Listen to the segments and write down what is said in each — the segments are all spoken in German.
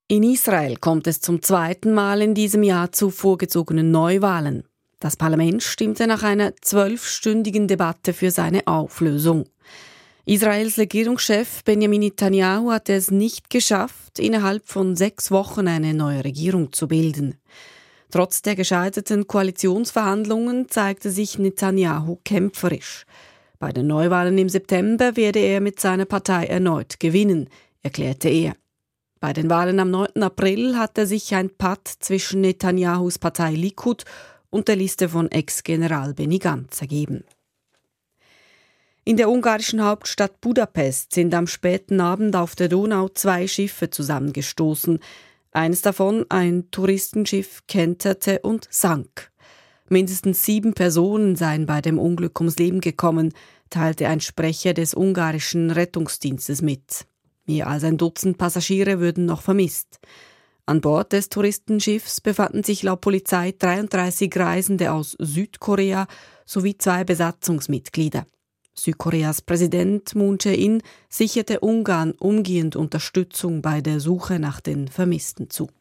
In Israel kommt es zum zweiten Mal in diesem Jahr zu vorgezogenen Neuwahlen. Das Parlament stimmte nach einer 12-stündigen Debatte für seine Auflösung. Israels Regierungschef Benjamin Netanyahu hat es nicht geschafft, innerhalb von 6 Wochen eine neue Regierung zu bilden. Trotz der gescheiterten Koalitionsverhandlungen zeigte sich Netanyahu kämpferisch. Bei den Neuwahlen im September werde er mit seiner Partei erneut gewinnen, erklärte er. Bei den Wahlen am 9. April hatte sich ein Patt zwischen Netanyahus Partei Likud und der Liste von Ex-General Benny Gantz ergeben. In der ungarischen Hauptstadt Budapest sind am späten Abend auf der Donau 2 Schiffe zusammengestoßen. Eines davon, ein Touristenschiff, kenterte und sank. Mindestens 7 Personen seien bei dem Unglück ums Leben gekommen, teilte ein Sprecher des ungarischen Rettungsdienstes mit. Mehr als ein Dutzend Passagiere würden noch vermisst. An Bord des Touristenschiffs befanden sich laut Polizei 33 Reisende aus Südkorea sowie 2 Besatzungsmitglieder. Südkoreas Präsident Moon Jae-in sicherte Ungarn umgehend Unterstützung bei der Suche nach den Vermissten zu.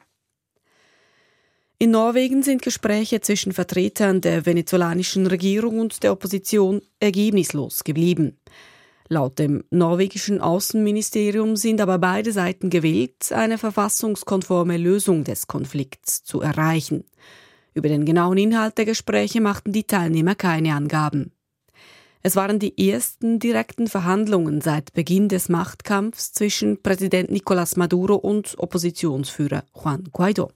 In Norwegen sind Gespräche zwischen Vertretern der venezolanischen Regierung und der Opposition ergebnislos geblieben. Laut dem norwegischen Außenministerium sind aber beide Seiten gewillt, eine verfassungskonforme Lösung des Konflikts zu erreichen. Über den genauen Inhalt der Gespräche machten die Teilnehmer keine Angaben. Es waren die ersten direkten Verhandlungen seit Beginn des Machtkampfs zwischen Präsident Nicolás Maduro und Oppositionsführer Juan Guaidó.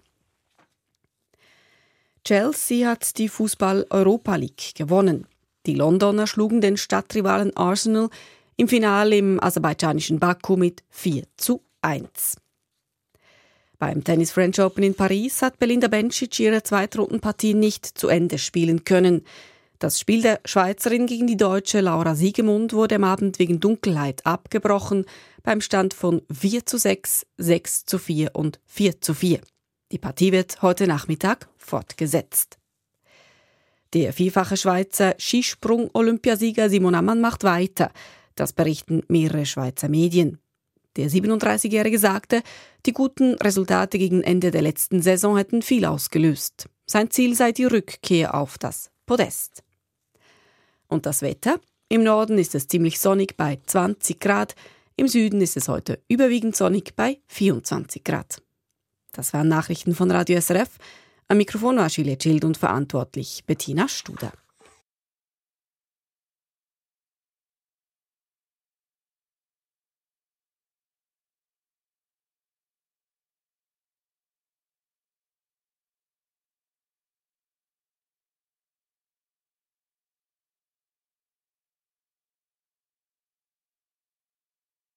Chelsea hat die Fußball-Europa League gewonnen. Die Londoner schlugen den Stadtrivalen Arsenal im Finale im aserbaidschanischen Baku mit 4:1. Beim Tennis French Open in Paris hat Belinda Bencic ihre Zweitrundenpartie nicht zu Ende spielen können. Das Spiel der Schweizerin gegen die Deutsche Laura Siegemund wurde am Abend wegen Dunkelheit abgebrochen, beim Stand von 4:6, 6:4 und 4:4. Die Partie wird heute Nachmittag fortgesetzt. Der vierfache Schweizer Skisprung-Olympiasieger Simon Ammann macht weiter. Das berichten mehrere Schweizer Medien. Der 37-Jährige sagte, die guten Resultate gegen Ende der letzten Saison hätten viel ausgelöst. Sein Ziel sei die Rückkehr auf das Podest. Und das Wetter? Im Norden ist es ziemlich sonnig bei 20 Grad, im Süden ist es heute überwiegend sonnig bei 24 Grad. Das waren Nachrichten von Radio SRF. Am Mikrofon war Juliette Schild und verantwortlich Bettina Studer.